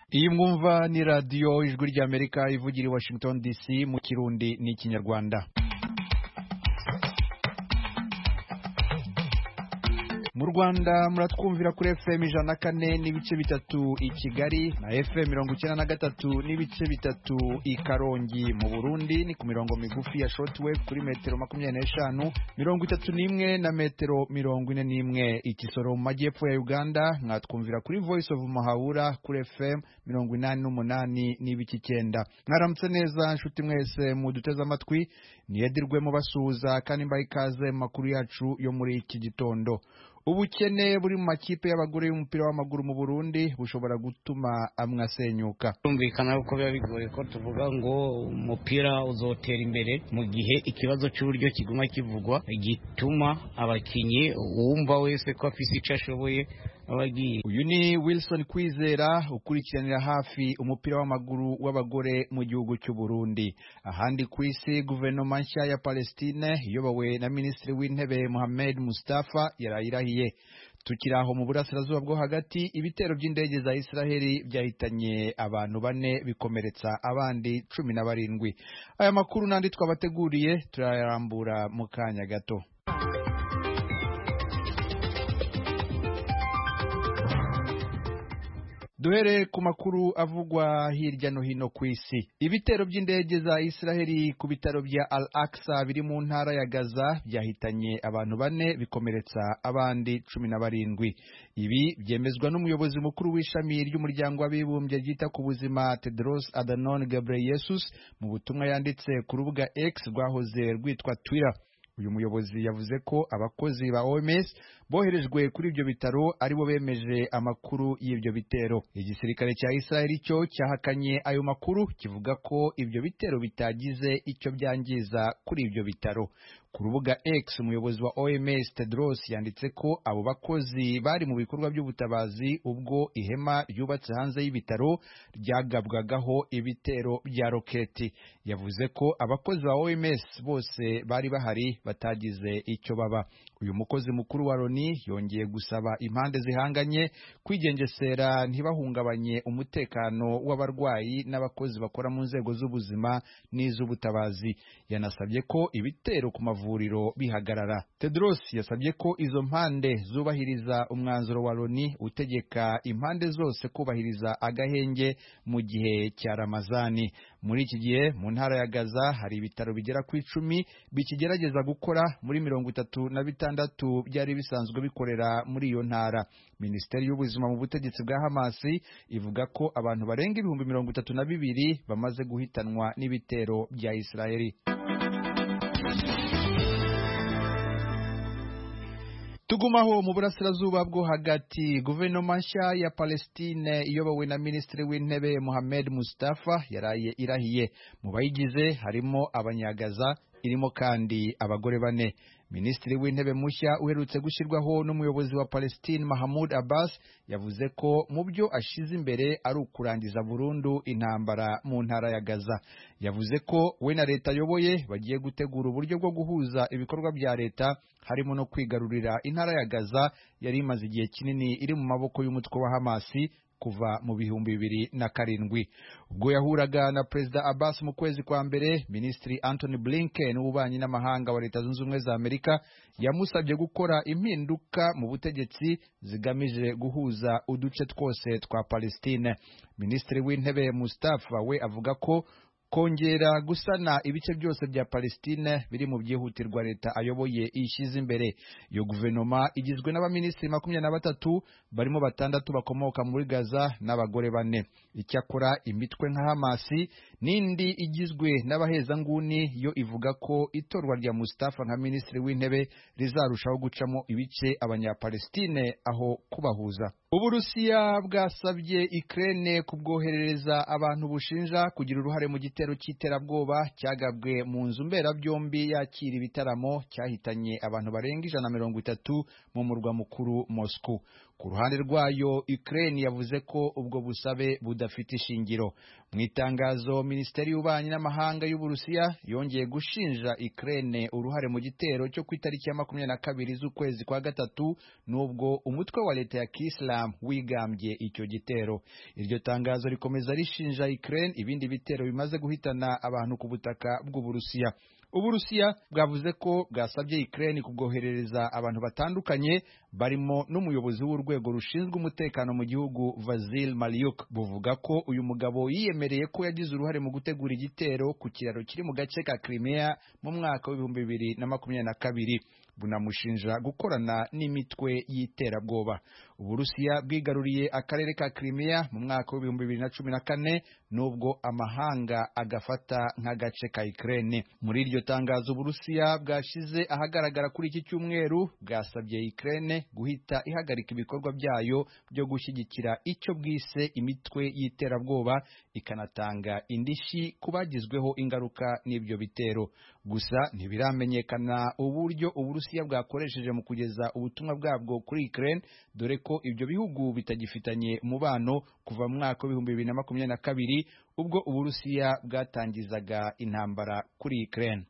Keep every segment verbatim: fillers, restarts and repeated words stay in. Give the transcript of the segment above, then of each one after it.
Iyi mwumva ni radio Ijwi ry'Amerika ivugira i Washington D C mu Kirundi n'Ikinyarwanda. Mu Rwanda muratwumvira kuri F M ijana na kane n'ibice bitatu i Kigali na F M mirongo icyenda na gatatu n'ibice bitatu i Karongi. Mu Burundi ni ku mirongo migufi ya shortwave kuri metero makumyabiri n'eshanu, mirongo itatu n'imwe na metero mirongo ine n'imwe. I Kisoro mu majyepfo ya Uganda mwatwumvira kuri Voice of Mahawura kuri F M mirongo inani n'umunani n'ibice icyenda. Mwaramutse neza nshuti mwese muduteze amatwi, niyedirwe mu basuhuza kandi mbaye ikaze mu makuru yacu yo muri iki gitondo. Ubukene buri mu makipe y'abagore y'umupira w'amaguru mu Burundi bushobora gutuma amwe asenyuka. Tumvikana uko biba bigoye ko tuvuga ngo umupira uzotera imbere mu gihe ikibazo cy'uburyo kiguma kivugwa gituma abakinyi wumva wese ko afise icyo ashoboye abagiye. Uyu ni Wilson Kwizera ukurikiranira hafi umupira w'amaguru w'abagore mu gihugu cy'u Burundi. Ahandi ku isi guverinoma nshya ya Palestine iyobowe na Minisitiri w'Intebe Mohamed Mustafa yarayirahiye. Tukiraho mu burasirazuba bwo hagati, ibitero by'indege za Israeli byahitanye abantu bane bikomeretsa abandi cumi na barindwi. Aya makuru nandi twabateguriye turayarambura mu kanya gato. Duhere ku makuru avugwa hirya no hino ku isi. Ibitero by'indege za Israeli ku bitaro bya Al-Aqsa biri mu ntara ya Gaza byahitanye abantu bane bikomeretsa abandi cumi na barindwi. Ibi byemezwa n'umuyobozi mukuru w'ishami ry'umuryango w'abibumbye ryita ku buzima Tedros Adhanom Ghebreyesus mu butumwa yanditse ku rubuga X rwahoze rwitwa Twitter. Uyu muyobozi yavuze ko abakozi ba O M S boherejwe kuri ibyo bitaro aribo bemeje amakuru y'ibyo bitero. Igisirikare cya Israeli cyo cyahakanye ayo makuru kivuga ko ibyo bitero bitagize icyo byangiza kuri ibyo bitaro. Ku rubuga X umuyobozi wa O M S Tedros yanditse ko abo bakozi bari mu bikorwa by'ubutabazi ubwo ihema ryubatse hanze y'ibitaro ryagabwagaho ibitero bya roketi. Yavuze ko abakozi ba O M S bose bari bahari batagize icyo baba. Uyu mukozi mukuru wa Loni yongeye gusaba impande zihanganye kwigengesera ntibahungabanye umutekano w'abarwayi n'abakozi bakora mu nzego z'ubuzima n'iz'ubutabazi. Yanasabye ko ibitero ku mavuriro bihagarara. Tedros yasabye ko izo mpande zubahiriza umwanzuro wa Loni utegeka impande zose kubahiriza agahenge mu gihe cya Ramazani. Muri iki gihe mu ntara ya Gaza hari ibitaro bigera ku icumi bikigerageza gukora muri mirongo itatu na bitandatu byari bisanzwe bikorera muri iyo ntara. Minisiteri y'ubuzima mu butegetsi bwa Hamas ivuga ko abantu barenga ibihumbi mirongo itatu na bibiri bamaze guhitanwa n'ibitero bya Israeli. Tugumaho mu burasirazuba bwo hagati, guverinoma nshya ya Palestine iyobowe na Minisitiri w'Intebe Mohamed Mustafa yaraye irahiye. Mu bayigize harimo abanyagaza, irimo kandi abagore bane. Minisitiri w'Intebe mushya uherutse gushyirwaho n'umuyobozi wa Palestine Mahmoud Abbas yavuze ko mu byo ashize imbere ari ukurangiza burundu intambara mu ntara ya Gaza. Yavuze ko we na leta ayoboye bagiye gutegura uburyo bwo guhuza ibikorwa bya leta harimo no kwigarurira intara ya Gaza yari imaze igihe kinini iri mu maboko y'umutwe wa Hamasi kuva mu bihumbi bibiri na karindwi. Ubwo yahuraga na Perezida Abbas mu kwezi kwa mbere, Minisitiri Anthony Blinken w'ububanyi n'amahanga wa Leta Zunze Ubumwe za Amerika yamusabye gukora impinduka mu butegetsi zigamije guhuza uduce twose twa Palestine. Minisitiri w'Intebe Mustafa we avuga ko kongera gusana ibice byose bya Palestine biri mu byihutirwa leta ayoboye ishize imbere. Iyo guverinoma igizwe n'abaminisitiri makumyabiri na batatu barimo batandatu bakomoka muri Gaza n'abagore bane. Icyakora imitwe nka Hamasi n'indi igizwe n'abahezanguni yo ivuga ko itorwa rya Mustafa nka minisitiri w'intebe rizarushaho gucamo ibice abanyapalestine aho kubahuza. Uburusiya bwasabye Ukraine kubwoherereza abantu bushinja kugira uruhare mu gitero cy'iterabwoba cyagabwe mu nzu mberabyombi yakira ibitaramo cyahitanye abantu barenga ijana na mirongo itatu mu murwa mukuru Moscow. Ku ruhande rwayo Ukraine yavuze ko ubwo busabe budafite ishingiro. Mu itangazo Minisiteri y'Ububanyi n'Amahanga y'Uburusiya yongeye gushinja Ukraine uruhare mu gitero cyo ku itariki ya makumyabiri na kabiri z'ukwezi kwa gatatu, nubwo umutwe wa leta ya Kiyisilamu wigambye icyo gitero. Iryo tangazo rikomeza rishinja Ukraine ibindi bitero bimaze guhitana abantu ku butaka bw'Uburusiya. Uburusiya bwavuze ko bwasabye Ukraine kubwoherereza abantu batandukanye barimo n'umuyobozi w'urwego rushinzwe umutekano mu gihugu Vasil Malyuk. Buvuga ko uyu mugabo yiyemereye ko yagize uruhare mu gutegura igitero ku kiraro kiri mu gace ka Crimea mu mwaka w'ibihumbi bibiri na makumyabiri na kabiri. Bunamushinja gukorana n'imitwe y'iterabwoba. Uburusiya bwigaruriye akarere ka Crimea mu mwaka w'ibihumbi bibiri na cumi na kane, nubwo amahanga agafata nk'agace ka Ukraine. Muri iryo tangazo Uburusiya bwashize ahagaragara kuri iki cyumweru bwasabye Ukraine guhita ihagarika ibikorwa byayo byo gushyigikira icyo bwise imitwe y'iterabwoba, ikanatanga indishi kubagizweho ingaruka n'ibyo bitero. Gusa ntibiramenyekana uburyo Uburusiya bwakoresheje mu kugeza ubutumwa bwabwo kuri Ukraine, dore ko ibyo bihugu bitagifitanye umubano kuva mu mwaka w'ibihumbi bibiri na makumyabiri na kabiri ubwo Uburusiya bwatangizaga intambara kuri Ukraine.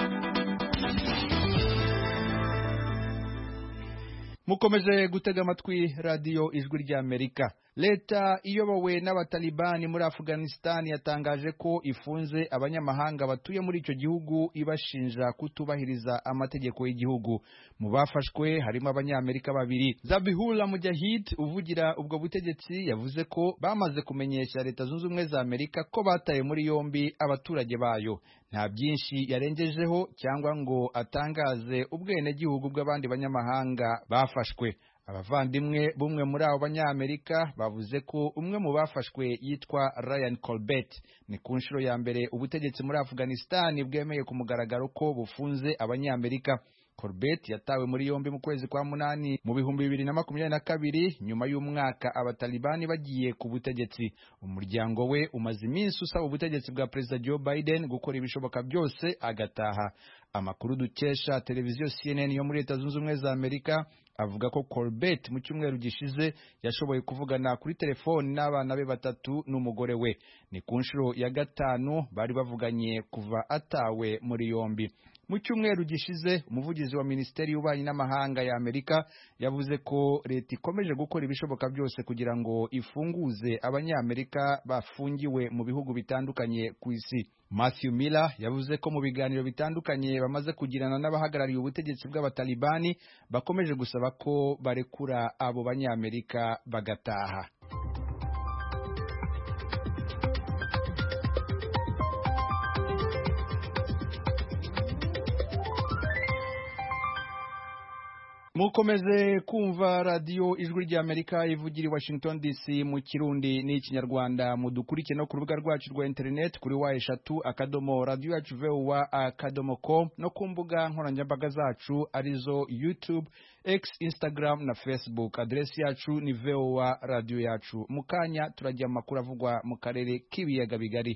Mukomeje gutega amatwi radio Ijwi ry'Amerika. Leta iyobowe n'abatalibani muri Afghanistan yatangaje ko ifunze abanyamahanga batuye muri icyo gihugu ibashinja kutubahiriza amategeko y'igihugu. Mu bafashwe harimo abanyamerika babiri. Zabihullah Mujahid uvugira ubwo butegetsi yavuze ko bamaze kumenyesha Leta Zunze Ubumwe za Amerika ko bataye muri yombi abaturage bayo. Nta byinshi yarengejeho cyangwa ngo atangaze ubwenegihugu bw'abandi banyamahanga bafashwe. Abavandimwe bumwe muri abo banyamerika bavuze ko umwe mu bafashwe yitwa Ryan Colbert. Ni ku nshuro ya mbere ubutegetsi muri Afghanistan bwemeye ku mugaragaro ko bufunze abanyamerika. Colbert yatawe muri yombi mu kwezi kwa munani mu bihumbi bibiri na makumyabiri na kabiri nyuma y'umwaka abatalibani bagiye ku butegetsi. Umuryango we umaze iminsi usaba ubutegetsi bwa Perezida Joe Biden gukora ibishoboka byose agataha. Amakuru dukesha televiziyo C N N yo muri Leta Zunze Ubumwe za Amerika avuga ko Colbert mu cyumweru gishize yashoboye kuvugana kuri telefoni n'abana be batatu n'umugore we. Ni ku nshuro ya gatanu bari bavuganye kuva atawe muri yombi. Mu cyumweru gishize umuvugizi wa Minisiteri y'Ububanyi n'Amahanga ya Amerika yavuze ko leta ikomeje gukora ibishoboka byose kugira ngo ifunguze abanyamerika bafungiwe mu bihugu bitandukanye ku isi. Matthew Miller yavuze ko mu biganiro bitandukanye bamaze kugirana n'abahagarariye ubutegetsi bw'abatalibani bakomeje gusaba ko barekura abo banyamerika bagataha. Mukomeze kumva radio Ijwi ry'Amerika ivugira i Washington D C mu Kirundi n'Ikinyarwanda. Mudukurike no ku rubuga rwacu rwa internet kuri wa eshatu akadomo radio yacu voa akadomo com no ku mbuga nkoranyambaga zacu arizo YouTube, X, Instagram na Facebook. Adresi yacu ni voa radio yacu. Mukanya turajya makuru avugwa mu karere k'ibiyaga bigari.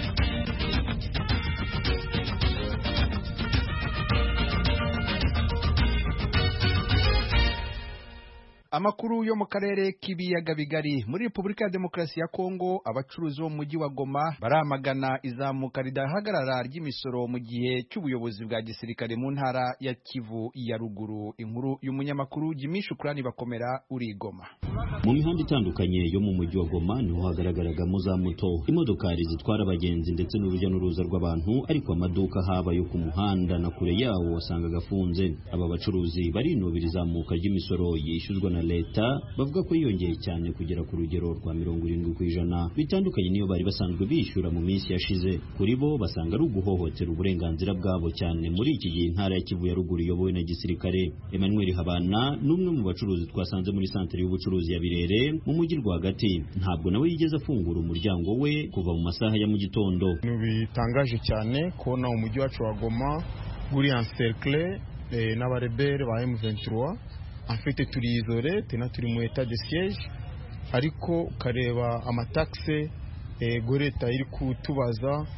Amakuru yo mu karere k'ibiyaga bigari. Muri Repubulika ya Demokarasi ya Kongo abacuruzi bo mu mujyi wa Goma baramagana izamuka ridahagarara ry'imisoro mu gihe cy'ubuyobozi bwa gisirikare mu ntara ya Kivu ya ruguru. Inkuru y'umunyamakuru Jimmy Shukrani Bakomera uri Goma. Mu mihanda itandukanye yo mu mujyi wa Goma niho hagaragaragamo za moto, imodokari zitwara abagenzi ndetse n'urujya n'uruza rw'abantu, ariko amaduka haba yo ku muhanda na kure yawo wasanga gafunze. Aba bacuruzi barinubira izamuka ry'imisoro yishyuzwa na leta, bavuga ko yiyongeye cyane kugera ku rugero rwa mirongo irindwi ku ijana, bitandukanye niyo bari basanzwe bishyura mu minsi yashize. Kuri bo basanga ari uguhohotera uburenganzira bwabo cyane muri iki gihe intara ya Kivu ya ruguru iyobowe na gisirikare. Emmanuel Habana n'umwe mu bacuruzi twasanze muri santere y'ubucuruzi ya Birere mu mujyi rwagati, ntabwo nawe yigeze afungura umuryango we kuva mu masaha ya mu gitondo. Bitangaje cyane kubona umujyi wacu wa Goma guri encerclé n'abarebere ba M vingt-trois. Afite turizore tena turi mu état de siège, ariko kareba amataxe ego leta iri kutubaza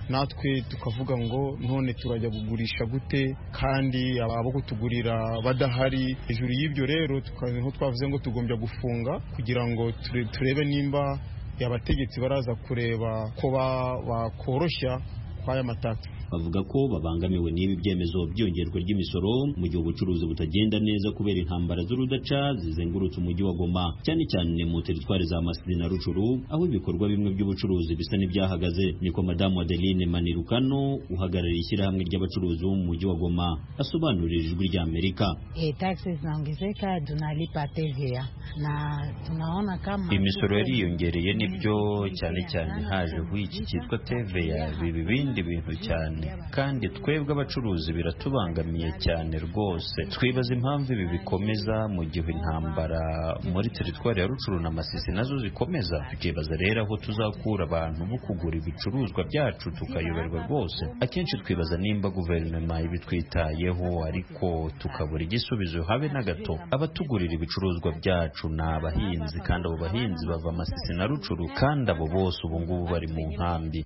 natwe tukavuga ngo none turajya kugurisha gute kandi abo kutugurira badahari. Hejuru y'ibyo rero tukaho twavuze ngo tugombya gufunga kugira ngo turebe nimba abategetsi baraza kureba ko bakoroshya kwaya matatu. bavuga ko babangamiwe n'ibi byemezo byongerwa ry'imisoro mu gihe ubucuruzi butagenda neza kubera intambara z'urudaca zizengurutse umujyi wa Goma, cyane cyane mu teritwari za Masisi na Rucuru, aho ibikorwa bimwe by'ubucuruzi bisa n'ibyahagaze. Niko Madamu Adeline Manirukano uhagarariye ishyirahamwe ry'abacuruzi bo mu mujyi wa Goma asobanurira ijwi rya Amerika. E, taxes zinaongezeka, tunalipa T V A na tunaona kama imisoro yariyongereye nibyo, cyane cyane haje iki cyitwa T V A, bibi bindi bintu cyane kandi twebwe abacuruzi biratubangamiye cyane rwose. Twibaza impamvu ibi bikomeza mu gihe intambara muri teritwari ya Rucuru na Masisi nazo zikomeza. Tukibaza rero aho tuzakura abantu bo kugura ibicuruzwa byacu tukayoberwa rwose. Akenshi twibaza nimba guverinoma ibitwitayeho ariko tukabura igisubizo habe na gato. Abatugurira ibicuruzwa byacu ni abahinzi kandi abo bahinzi bava Masisi na Rucuru kandi abo bose ubu ngubu bari mu nkambi.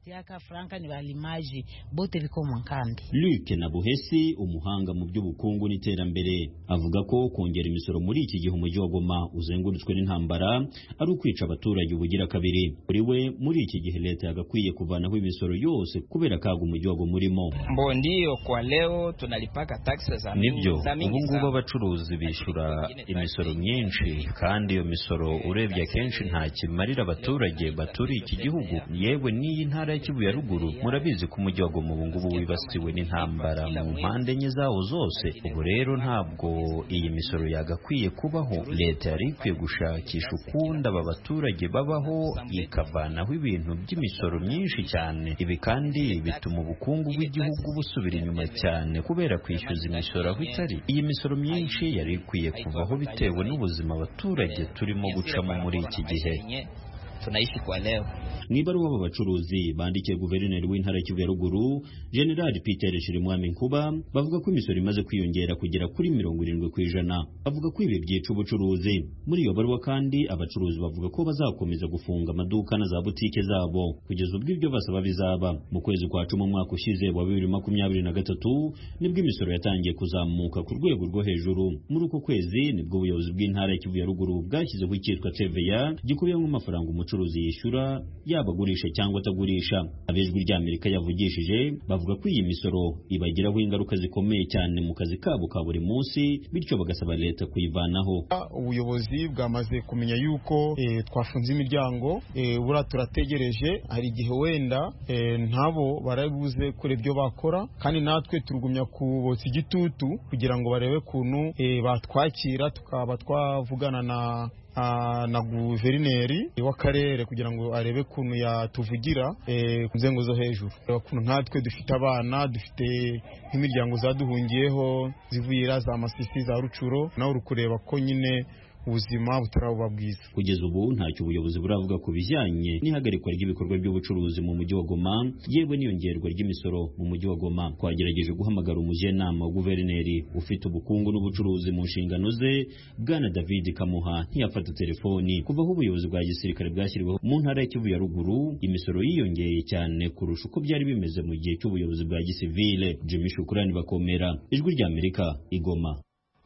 Luc Nabuhesi, umuhanga mu by'ubukungu n'iterambere, avuga ko kongera imisoro muri iki gihe umujyi wa Goma uzengurutswe n'intambara ari ukwica abaturage ubugira kabiri. Kuri we muri iki gihe leta yagakwiye kuvanaho imisoro yose kubera kaga umujyi wa Goma urimo. Ndio kwa leo tunalipaka taxes za nibyo ubu ngubu abacuruzi bishyura imisoro myinshi kandi iyo misoro urebye akenshi nta kimarira abaturage baturiye iki gihugu. Yewe n'iyi ntara ya Kivu ya ruguru murabizi ko umujyi wa Goma ubu ngubu wibasiwe n'intambara mu mpande enye zawo zose. Ubu rero ntabwo iyi misoro yagakwiye kubaho. Leta yari ikwiye gushakisha ukundi aba baturage babaho ikavanaho ibintu by'imisoro myinshi cyane. Ibi kandi bituma ubukungu bw'igihugu busubira inyuma cyane kubera kwishyuza imisoro aho itari. Iyi misoro myinshi yari ikwiye kuvaho bitewe n'ubuzima abaturage turimo gucamo muri iki gihe tunaishi kwa leo. Nibaruwa aba bacuruzi bandikiye guverineri w'intara ya Kivu ya ruguru General Peter Shirimwami Nkuba bavuga ko imisoro imaze kwiyongera kugera kuri mirongo irindwi ku ijana. Avuga ko ibi byica ubucuruzi. Muri iyo baruwa kandi abacuruzi bavuga ko bazakomeza gufunga amaduka na za butike zabo kugeza ubwo ibyo basaba bizaba. Mu kwezi kwa cumi umwaka ushize wa bibiri makumyabiri na gatatu nibwo imisoro yatangiye kuzamuka ku rwego rwo hejuru. Muri uko kwezi nibwo ubuyobozi bw'intara ya Kivu ya ruguru bwashyizeho icyitwa T V A gikubiyemo amafaranga umucuruzi yishyura yabagurisha cyangwa atagurisha. Abejwi rya Amerika yavugishije bavuga ko iyi misoro ibagiraho ingaruka zikomeye cyane mu kazi kabo ka buri munsi, bityo bagasaba leta kuyivanaho. Ubuyobozi bwamaze kumenya yuko e, twafunze imiryango, e, bura turategereje hari igihe wenda e, ntabo barabuze kure ibyo bakora, kandi natwe turugumya kubotsa igitutu kugira ngo barebe kuntu e, batwakira tukaba twavugana na Uh, na guverineri w'akarere kugira ngo arebe kuntu yatuvugira eh, ku nzego zo hejuru. Kuntu nkatwe dufite abana, dufite nk'imiryango zaduhungiyeho zivuyira za Masisi za Rucuro, nawe urukureba ko nyine ubuzima butaraba bwiza. Kugeza ubu ntacyo ubuyobozi buravuga ku bijyanye n'ihagarikwa ry'ibikorwa by'ubucuruzi mu mujyi wa Goma yewe n'iyongerwa ry'imisoro mu mujyi wa Goma. Twagerageje guhamagara umujyanama wa guverineri ufite ubukungu n'ubucuruzi mu nshingano ze Bwana David Kamuha ntiyafata telefoni. Kuva aho ubuyobozi bwa gisirikare bwashyiriweho mu ntara ya Kivu ya ruguru imisoro yiyongeye cyane kurusha uko byari bimeze mu gihe cy'ubuyobozi bwa gisivile. Jimmy Shukrani Bakomera, Ijwi rya Amerika, Igoma.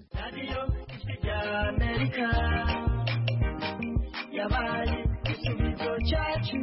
Amerika yabaye igisubizo cyacu.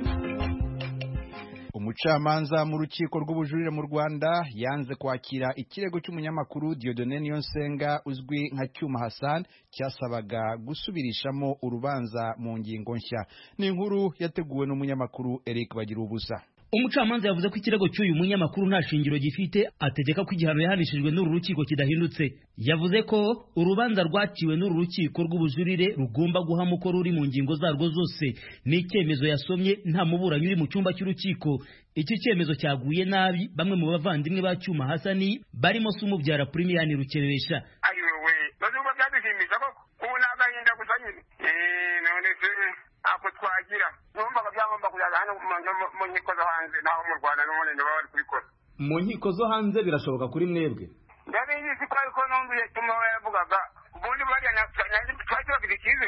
Umucamanza mu rukiko rw'ubujurire mu Rwanda yanze kwakira ikirego cy'umunyamakuru Dieudonne Niyonsenga uzwi nka Cyuma Hassan cyasabaga gusubirishamo urubanza mu ngingo nshya. Ni inkuru yateguwe n'umunyamakuru Eric Bagirubusa. Umucamanza yavuze ko ikirego cy'uyu munyamakuru nta shingiro gifite, ategeka ko igihano yahanishijwe n'uru rukiko kidahindutse. Yavuze ko urubanza rwaciwe n'uru rukiko rw'ubujurire rugomba guhama uko ruri mu ngingo zarwo zose. Ni icyemezo yasomye nta muburanyi uri mu cyumba cy'urukiko. Iki cyemezo cyaguye nabi bamwe mu bavandimwe ba Cyuma Hasani barimo se umubyara Primiyani Rukeresha. Ayowe bazuba byadushimisha ko kubona agahinda gusa nyine eh none se ako twagira numvaga byagomba kujya hano mu nkiko zo hanze naho mu Rwanda n'umunene baba bari kubikora mu nkiko zo hanze. Birashoboka kuri mwebwe? ndabizi ko ariko numviye Cyuma yavugaga ubundi bari nanjye twajya ikize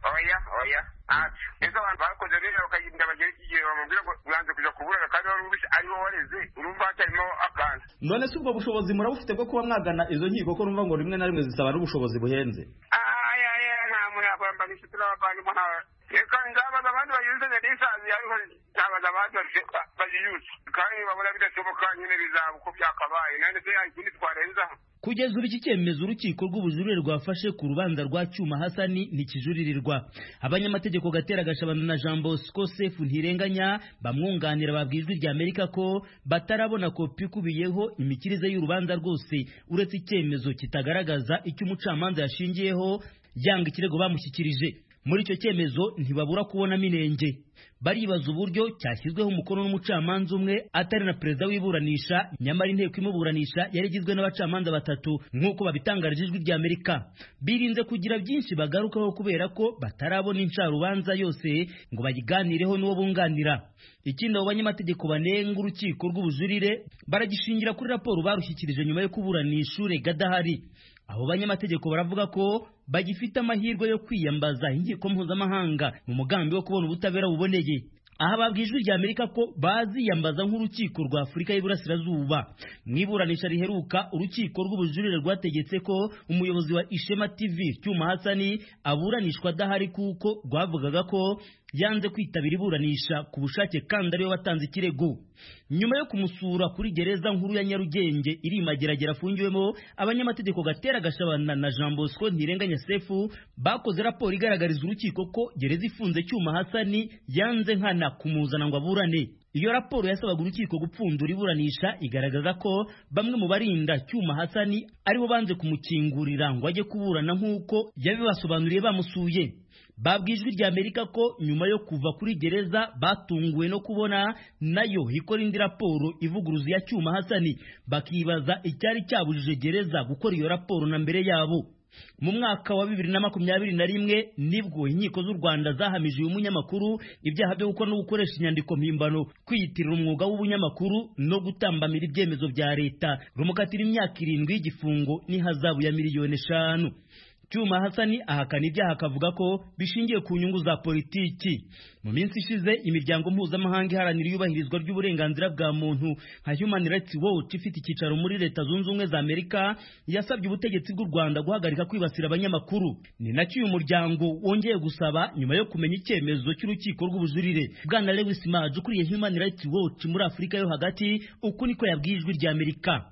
oya oya ati ese abantu bakoze rero bakayirinda bagera igihe bamubwira ngo uranze kuja kuburana kandi wari ubishe ariho wareze urumva hatarimo akantu. None se ubwo bushobozi murabufite bwo kuba mwagana izo nkiko ko numva ngo rimwe na rimwe zisaba n'ubushobozi buhenze? aya aya nta muntu yakwamba n'ishuti n'abavandimwe ntawe reka ndabaza abandi bayuze n'isazi ariko ndabaza abandi bayiyuze kandi babona bidashoboka nyine bizaba uko byakabaye none se ikindi twarenzaho. Kugeza ubu iki cyemezo urukiko rw'ubujurire rwafashe ku rubanza rwa Cyuma Hasani ntikijuririrwa. Abanyamategeko Gatera Gashabana na Jean Bosco Sefu Ntirenganya bamwunganira babwijwe rya Amerika ko batarabona kopi kubiyeho imikirize y'urubanza rwose uretse icyemezo kitagaragaza icyo umucamanza yashingiyeho yanga ikirego bamushyikirije. Muri icyo cyemezo ntibabura kubonamo inenge. Baribaza uburyo cyashyizweho umukono n'umucamanza umwe atari na perezida w'iburanisha, nyamara inteko imuburanisha yari igizwe n'abacamanza batatu nk'uko babitangarije ijwi rya Amerika. Birinze kugira byinshi bagarukaho kubera ko batarabona incarubanza yose ngo bayiganireho n'uwo bunganira. Ikindi abo banyamategeko banenga urukiko rw'ubujurire baragishingira kuri raporo barushyikirije nyuma yo kuburanisha urega adahari. Abo banyamategeko baravuga ko bagifite amahirwe yo kwiyambaza inkiko mpuzamahanga mu mugambi wo kubona ubutabera buboneye. Aha babwijwe rya Amerika ko baziyambaza nk'urukiko rwa Afurika y'Iburasirazuba. Mu iburanisha riheruka urukiko rw'ubujurire rwategetse ko umuyobozi wa Ishema T V Cyuma Hasani aburanishwa adahari kuko rwavugaga ko yanze kwitabira iburanisha ku bushake kandi ariwe watanze ikirego. Nyuma yo kumusura kuri gereza nkuru ya Nyarugenge iri Mageragere afungiwemo, abanyamategeko Gatera Gashabana na Jean Bosco Ntirenganya Sefu bakoze raporo igaragariza urukiko ko gereza ifunze Cyuma Hasani yanze nkana kumuzana ngo aburane. Iyo raporo yasabaga urukiko gupfundura iburanisha igaragaza ko bamwe mu barinda Cyuma Hasani aribo banze kumukingurira ngo ajye kuburana nk'uko yabibasobanuriye bamusuye. Babwijwe rya Amerika ko nyuma yo kuva kuri gereza batunguwe no kubona nayo ikora indi raporo ivuguruza ya Cyuma Hasani, bakibaza icyari cyabujije gereza gukora iyo raporo na mbere yabo. Mu mwaka wa bibiri na makumyabiri na rimwe nibwo inkiko z'u Rwanda zahamije uyu munyamakuru ibyaha byo gukora no gukoresha inyandiko mpimbano, kwiyitirira umwuga w'ubunyamakuru no gutambamira ibyemezo bya leta, rumukatira imyaka irindwi y'igifungo n'ihazabu ya miliyoni eshanu. Cyuma Hasani ahakana ibyaha akavuga ko bishingiye ku nyungu za politiki. Mu minsi ishize imiryango mpuzamahanga iharanira iyubahirizwa ry'uburenganzira bwa muntu nka Human Rights Watch ifite icyicaro muri Leta Zunze Ubumwe za Amerika yasabye ubutegetsi bw'u Rwanda guhagarika kwibasira abanyamakuru. Ni nacyo uyu muryango wongeye gusaba nyuma yo kumenya icyemezo cy'urukiko rw'ubujurire. Bwana Lewis Maj ukuriye Human Rights Watch muri Afurika yo hagati uku niko yabwijwe rya Amerika.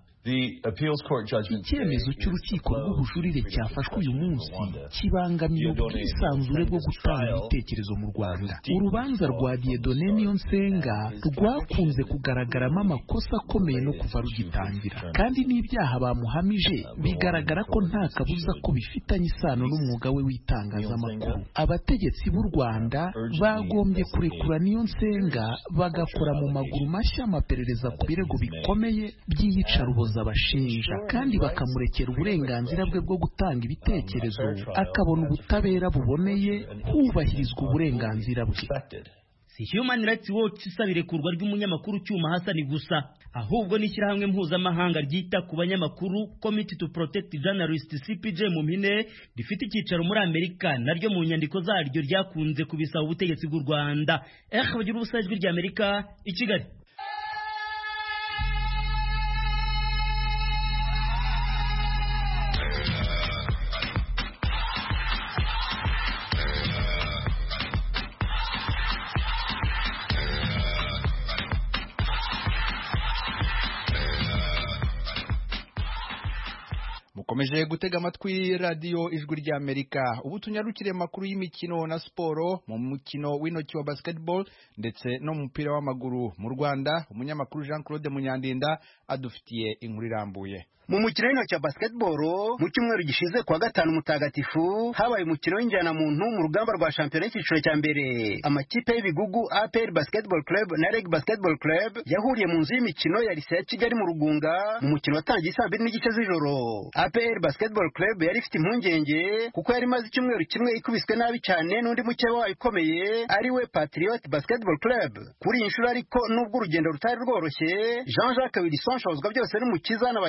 Icyemezo cy'urukiko rw'ubujurire cyafashwe uyu munsi kibangamiye ubwisanzure bwo gutanga ibitekerezo mu Rwanda. Urubanza rwa Dieudonné Niyonsenga rwakunze kugaragaramo amakosa akomeye no kuva rugitangira, kandi n'ibyaha bamuhamije bigaragara ko nta kabuza ko bifitanye isano n'umwuga we w'itangazamakuru. Abategetsi b'u Rwanda bagombye kurekura Niyonsenga bagakora mu maguru mashya amaperereza ku birego bikomeye by'iyicarubozo abashinja, kandi bakamurekera uburenganzira bwe bwo gutanga ibitekerezo akabona ubutabera buboneye hubahirizwa uburenganzira bwe. Si Human Rights Watch isaba irekurwa ry'umunyamakuru Cyuma Hasani gusa, ahubwo n'ishyirahamwe mpuzamahanga ryita ku banyamakuru Committee to Protect Journalists C P J mu mpine rifite icyicaro muri Amerika, naryo mu nyandiko zaryo ryakunze kubisaba ubutegetsi bw'u Rwanda. Eh bagira ubusajwi rya Amerika i Kigali. Mukomeje gutega amatwi radio Ijwi rya Amerika. Ubu tunyarukire makuru y'imikino na siporo. Mu mukino w'intoki wa basketball ndetse no mu mupira w'amaguru mu Rwanda, umunyamakuru Jean Claude Munyandinda adufitiye inkuru irambuye. Mu mukino w'intoki wa basketball mu cyumweru gishize kwa gatanu mutagatifu habaye umukino w'injyana muntu mu rugamba rwa shampiyona y'ikiciro cya mbere. Amakipe y'ibigugu A P R Basketball Club na Reg Basketball Club yahuriye mu nzu y'imikino ya Lycée ya Kigali mu Rugunga mu mukino watangiye saa mbiri n'igice z'ijoro. A P R Basketball Club yari ifite impungenge kuko yari maze icyumweru kimwe ikubiswe nabi cyane n'undi mukeba wayo ukomeye ari we Patriot Basketball Club. Kuri iyi nshuro ariko nubwo urugendo rutari rworoshye, Jean Jacques Wilson shozwa byose n'umukiza na bagenzi be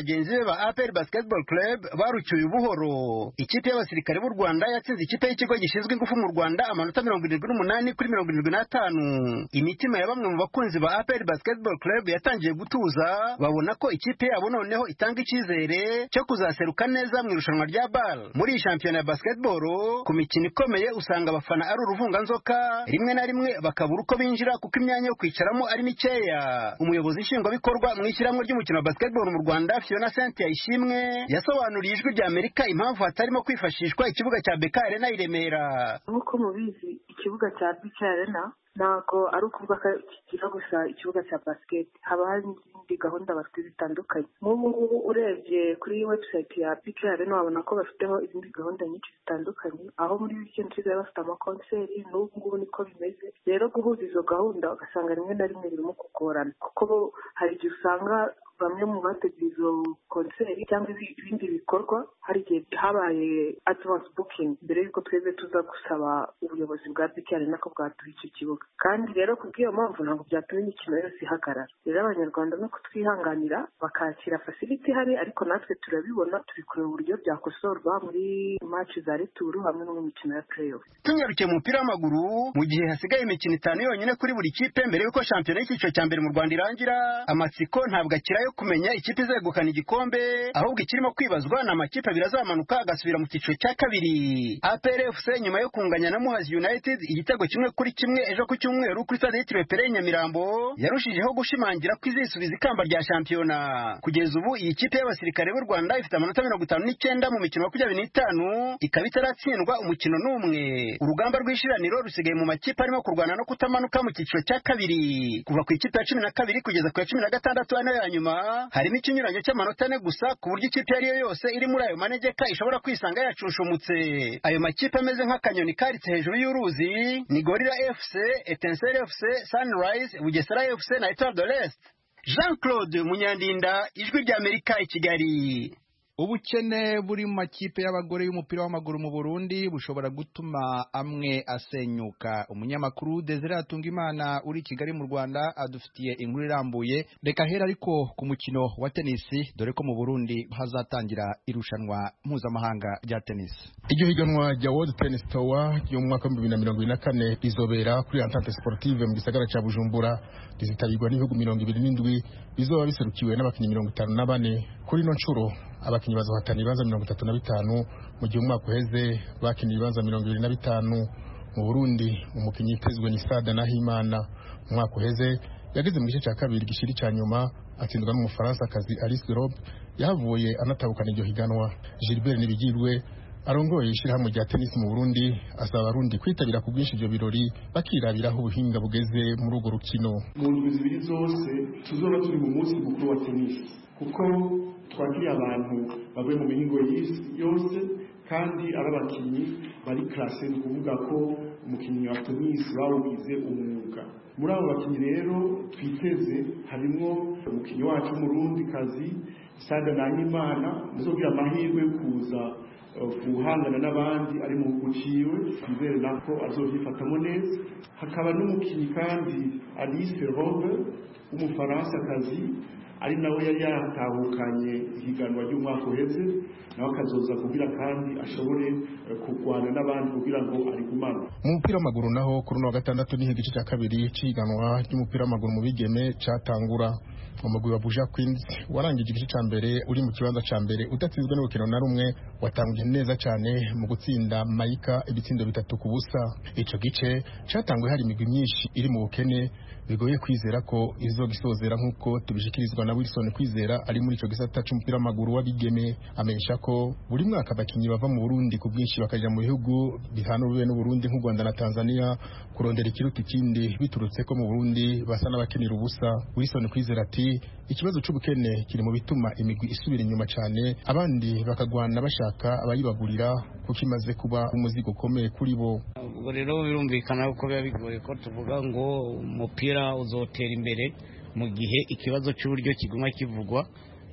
ba A P R Basketball Club barucyuye ubuhoro. Ikipe y'abasirikare b'u Rwanda yatsinze ikipe y'ikigo gishinzwe ingufu mu Rwanda amanota mirongo irindwi n'umunani kuri mirongo irindwi n'atanu. Imitima ya bamwe mu bakunzi ba A P R Basketball Club yatangiye gutuza, babona ko ikipe yabo noneho itanga icyizere cyo kuzaseruka neza mu irushanwa rya B A L. Muri iyi shampiyona ya basketball ku mikino ikomeye usanga abafana ari uruvunganzoka, rimwe na rimwe bakabura uko binjira kuko imyanya yo kwicaramo ari mikeya. Umuyobozi nshingwabikorwa mu ishyirahamwe ry'umukino wa basketball mu Rwanda Fiona Cynthia Ishimwe yasobanuriye ijwi rya Amerika impamvu hatarimo kwifashishwa ikibuga cya B K Arena i Remera. Nk'uko mubizi ikibuga cya B K Arena ntabwo ari ukuvuga ko kigira gusa ikibuga cya basket, haba hari n'izindi gahunda bafite zitandukanye. Nk'ubu ngubu urebye kuri website ya B K Arena wabona ko bafiteho izindi gahunda nyinshi zitandukanye, aho muri weekend nsigaye bafite amakonseri, n'ubu ngubu niko bimeze. Rero guhuza izo gahunda ugasanga rimwe na rimwe birimo kugorana, kuko hari igihe usanga bamwe mu bateguye izo konseri cyangwa ibindi bikorwa hari igihe habaye advance booking mbere y'uko twebwe tuza gusaba ubuyobozi bwa B K Arena ko bwaduha icyo kibuga. Kandi rero kubw'iyo mpamvu ntabwo byatuma imikino yose ihagarara. Rero abanyarwanda no kutwihanganira bakakira facility hari, ariko natwe turabibona, turi kureba uburyo byakosorwa muri match za retour hamwe no mu mikino ya playoff. Tunyarukiye mu mupira w'amaguru, mu gihe hasigaye imikino itanu yonyine kuri buri kipe mbere y'uko shampiyona y'icyiciro cya mbere mu Rwanda irangira, amatsiko ntabwo akirayo kumenya ikipe izegukana igikombe, ahubwo ikirimo kwibazwa na amakipe abiri azamanuka agasubira mu cyiciro cya kabiri. A P R F C nyuma yo kunganya na Muhazi United igitego kimwe kuri kimwe ejo ku cyumweru kuri stade yitiriwe Pere Nyamirambo, yarushijeho gushimangira ko izisubiza ikamba rya shampiyona. Kugeza ubu iyi kipe y'abasirikare b'u Rwanda ifite amanota mirongo itanu n'icyenda mu mikino makumyabiri n'itanu, ikaba itaratsindwa umukino n'umwe. Urugamba rw'ishiraniro rusigaye mu makipe arimo kurwana no kutamanuka mu cyiciro cya kabiri. Kuva ku ikipe ya cumi na kabiri kugeza ku ya cumi na gatandatu ano ya nyuma harimo ikinyuranyo cy'amanota ane gusa, ku buryo ikipe ariyo yose iri muri ayo manegeka ishobora kwisanga yacushumutse. Ayo makipe ameze nk'akanyoni karitse hejuru y'uruzi ni Gorilla F C, Etincelle F C, Sunrise, Bugesera F C na Etoile de l'Est. Jean-Claude Munyandinda, ijwi rya Amerika i Kigali. Ubukene buri mu makipe y'abagore y'umupira w'amaguru mu Burundi bushobora gutuma amwe asenyuka. Umunyamakuru Desire Atungimana uri Kigali mu Rwanda adufitiye inkuru irambuye. Reka hera ariko ku mukino wa tenisi, dore ko mu Burundi hazatangira irushanwa mpuzamahanga rya tenisi. Iryo higanwa rya World Tennis Tour yo mu mwaka wa bibiri na mirongo ine na kane rizobera kuri Entente Sportive mu gisagara cya Bujumbura, rizitabirwa n'ibihugu mirongo ibiri n'indwi bizoba biserukiwe n'abakinnyi mirongo itanu na bane. Kuri no ncuro abakinnyi bazohatana ibibanza mirongo itatu na bitanu, mu gihe umwaka uheze bakinnye ibibanza mirongo ibiri na bitanu. Mu Burundi umukinnyi yitezwe ni Sada Nahimana, umwaka uheze yageze mu gice cya kabiri gishiri cya nyuma atsindwa n'umufaransa kazi Alice Rob, yahavuye anatabukana iryo higanwa. Gilbert Nibigirwe arongoye ishyirahamwe rya tenisi mu Burundi asaba abarundi kwitabira ku bwinshi ibyo birori bakirabiraho ubuhinga bugeze muri urwo rukino. Mu ndwi zibiri zose tuzoba turi mu munsi mukuru wa tenisi, kuko twakiriye abantu bavuye mu mihingo yose kandi ari abakinnyi bari classe, ni ukuvuga ko umukinnyi wa tenisi bawugize umwuga. Muri abo bakinnyi rero twiteze harimo umukinnyi wacu w'umurundi kazi Sada Nahimana, muzogira amahirwe kuza guhangana n'abandi ari mu guciwe, twizere nako azovyifatamo neza. Hakaba n'umukinnyi kandi Alice Robe w'umufaransa kazi ari nawe yari yatahukanye ihiganwa ry'umwaka uheze, nawe akazoza kugira kandi ashobore kurwana n'abandi kugira ngo arigumane. Mu mupira w'amaguru naho kuri wa gatandatu niho igice cya kabiri c'ihiganwa ry'umupira w'amaguru mu bigeme catangura. Umugwi wa Buja Queens warangije igice cya mbere uri mu kibanza cya mbere udatsinzwe n'urukino na rumwe, watangiye neza cyane mu gutsinda Maika ibitsindo bitatu ku busa. Ico gice catanguye hari imigwi myinshi iri mu bukene, bigoye kwizera ko izogisozera nk'uko tubishikirizwa na Wilson Kwizera ari muri ico gisata c'umupira w'amaguru w'abigeme. Amenyesha ko buri mwaka abakinyi bava mu Burundi ku bwinshi bakaja mu bihugu bihana urubibe n'u Burundi nk'u Rwanda na Tanzania kurondera ikiruta ikindi, biturutse ko mu Burundi basa n'abakenera ubusa. Wilson Kwizera ati ikibazo c'ubukene kiri mu bituma imigwi isubira inyuma cyane, abandi bakagwana bashaka abayibagurira kuko imaze kuba umuzigo ukomeye kuri bo. Ubwo rero birumvikana ko biba bigoye ko tuvuga ngo umupira uzotera imbere mu gihe ikibazo cy'uburyo kiguma kivugwa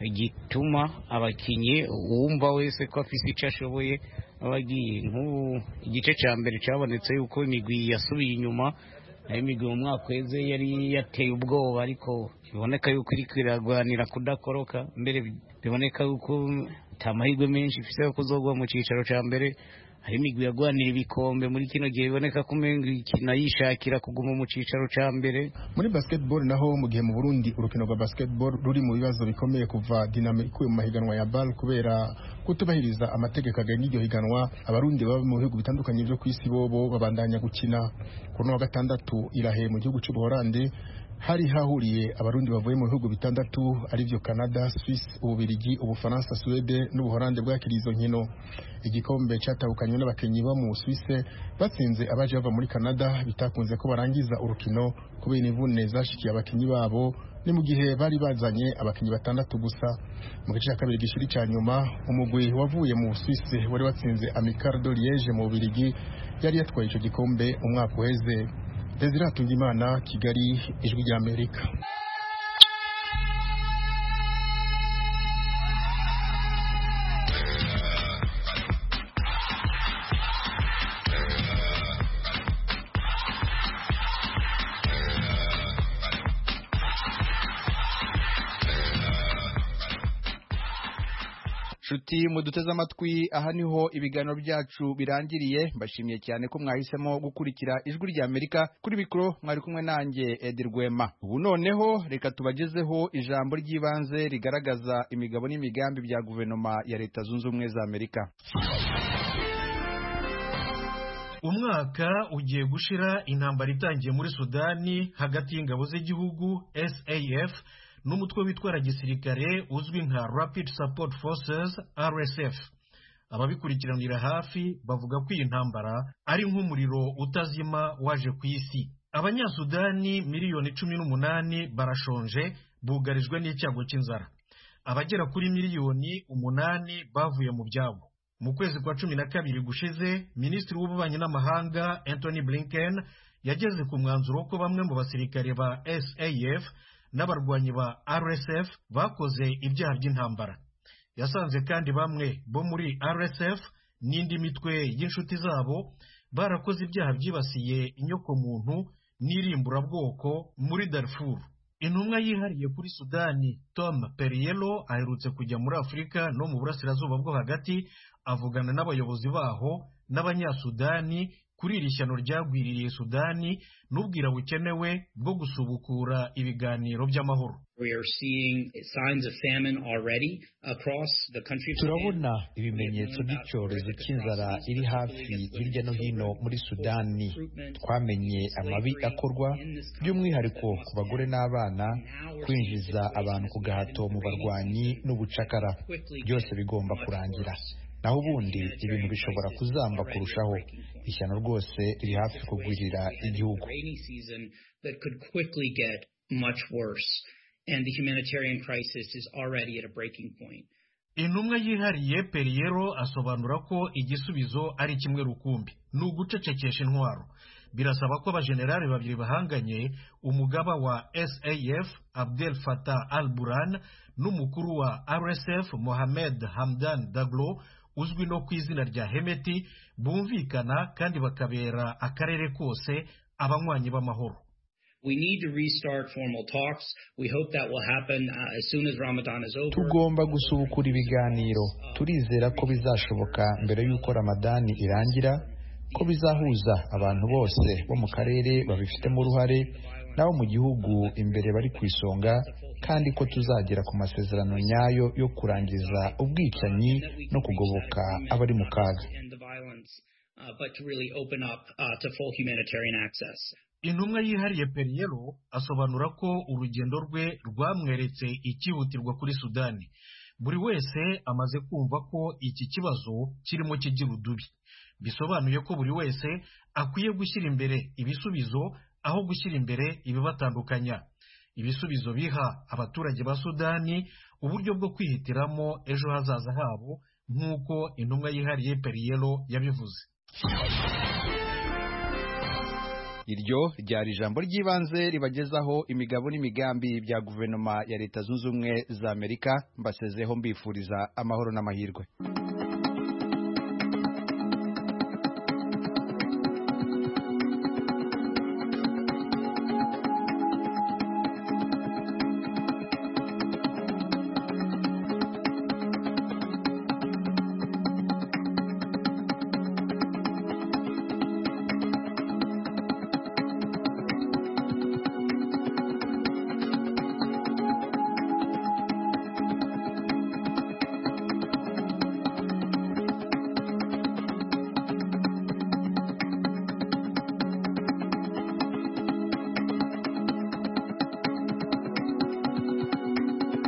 gituma abakinyi wumva wese ko afise icyo ashoboye abagiye. Nk'ubu igice cya mbere cyabonetse yuko imigwi yasubiye inyuma aho imigwi mu mwaka weze yari yateye ubwoba ariko biboneka yuko iri kwiragwanira kudakoroka mbere biboneka yuko nta mahirwe menshi ifite yo kuzogwa mu cyicaro cya mbere. hari imigwi yagwanira ibikombe muri kino gihe biboneka ko umenga ikina yishakira kuguma mu cicaro ca mbere. Muri basketball naho mu gihe mu Burundi urukino rwa basketball ruri mu bibazo bikomeye kuva Dinamo ikuye mu mahiganwa ya BAL kubera kutubahiriza amategeko agenga iryo higanwa, abarundi baba mu bihugu bitandukanye byo kwisi bobo babandanya gukina. Kuno wa gatandatu irahe mu gihugu cy'u Buholandi hari hahuriye abarundi bavuye mu bihugu bitandatu arivyo Canada, Swiss, Ububirigi, Ubufaransa, Suède n'Ubuholande bwakiriye izo nkino. Igikombe cyatahukanywe n'abakenyi bo mu Suisse batsinze abaje bava muri Canada, bitakunze ko barangiza urukino kubera imvune zashikiye abakenyi babo, ni mu gihe bari bazanye abakenyi batandatu gusa. Mu gice cya kabiri gishiri cya nyuma umugwi wavuye mu Suisse wari watsinze Amical de Liège mu Ububirigi yari yatwaye ico gikombe umwaka uheze. Desire Hatungimana, Kigali, Ijwi rya Amerika. Shuti muduteze amatwi, aha niho ibiganiro byacu birangiriye. Mbashimiye cyane ko mwahisemo gukurikira Ijwi rya Amerika. Kuri mikro mwari kumwe nanjye Edi Rwema. Ubu noneho reka tubagezeho ijambo ry'ibanze rigaragaza imigabo n'imigambi bya guverinoma ya Leta Zunze Ubumwe za Amerika. Umwaka ugiye gushira intambara itangiye muri Sudani hagati y'ingabo z'igihugu S A F n'umutwe witwara gisirikare uzwi nka Rapid Support Forces R S F. Ababikurikiranira hafi bavuga ko iyi ntambara ari nk'umuriro utazima waje ku isi. Abanyasudani miliyoni cumi n'umunani barashonje, bugarijwe n'icyago cy'inzara. Abagera kuri miliyoni umunani bavuye mu byabo. Mu kwezi kwa cumi na kabiri gushize, Minisitiri w'Ububanyi n'Amahanga Anthony Blinken yageze ku mwanzuro ko bamwe mu basirikare ba S A F n'abarwanyi ba R S F bakoze ibyaha by'intambara. Yasanze kandi bamwe bo muri R S F n'indi mitwe y'inshuti zabo barakoze ibyaha byibasiye inyoko muntu n'irimburabwoko muri Darfur. Intumwa yihariye kuri Sudani Tom Perriello aherutse kujya muri Afurika no mu burasirazuba bwo hagati avugana n'abayobozi baho n'abanyasudani kuri iri shyano ryagwiririye Sudani n'ubwira bukenewe bwo gusubukura ibiganiro by'amahoro. Turabona ibimenyetso by'icyorezo cy'inzara iri hafi hirya no hino muri Sudani. Twamenye amabi akorwa by'umwihariko ku bagore n'abana, kwinjiza abantu ku gahato mu barwanyi n'ubucakara. Byose bigomba kurangira. Naho ubundi ibintu bishobora kuzamba kurushaho. Ishyano rwose riri hafi kugwirira igihugu. Intumwa yihariye Perriello asobanura ko igisubizo ari kimwe rukumbi, ni ugucecekesha intwaro. Birasaba ko abajenerali babiri bahanganye, umugaba wa S A F Abdel Fattah al-Burhan n'umukuru wa R S F Mohamed Hamdan Daglo uzwi no ku izina rya Hemeti, bumvikana kandi bakabera akarere kose abanywanyi b'amahoro. We need to restart formal talks. We hope that will happen uh, as soon as Ramadan is over. Tugomba gusubukura ibiganiro. Turizera ko bizashoboka mbere y'uko Ramadani irangira, ko bizahuza abantu bose bo mu karere babifitemo uruhare nabo mu gihugu imbere bari ku isonga, kandi ko tuzagera ku masezerano nyayo yo kurangiza ubwicanyi no kugoboka abari mu kaga. Intumwa yihariye Perriello asobanura ko urugendo rwe rwamweretse ikihutirwa kuri Sudani. Buri wese amaze kumva ko iki kibazo kirimo kigira udubi. Bisobanuye ko buri wese akwiye gushyira imbere ibisubizo aho gushyira imbere ibibatandukanya. Ibisubizo biha abaturage ba Sudani uburyo bwo kwihitiramo ejo hazaza habo, nk'uko intumwa yihariye Perriello yabivuze. Iryo ryari ijambo ry'ibanze ribagezaho imigabo n'imigambi bya guverinoma ya Leta Zunze Ubumwe za Amerika. Mbasezeho mbifuriza amahoro n'amahirwe.